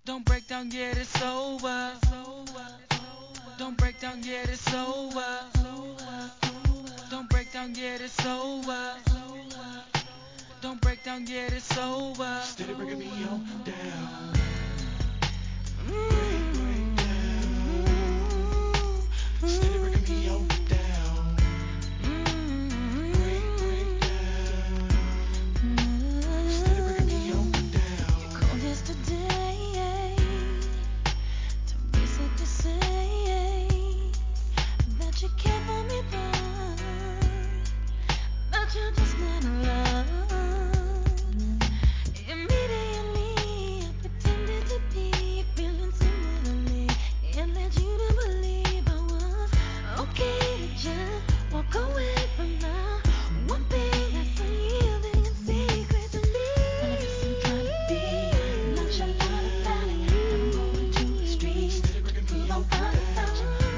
Don't break down, get it sober. Don't break down, get it sober. Don't break down, get it sober. Don't break down, get it sober. Steady breaking me on down.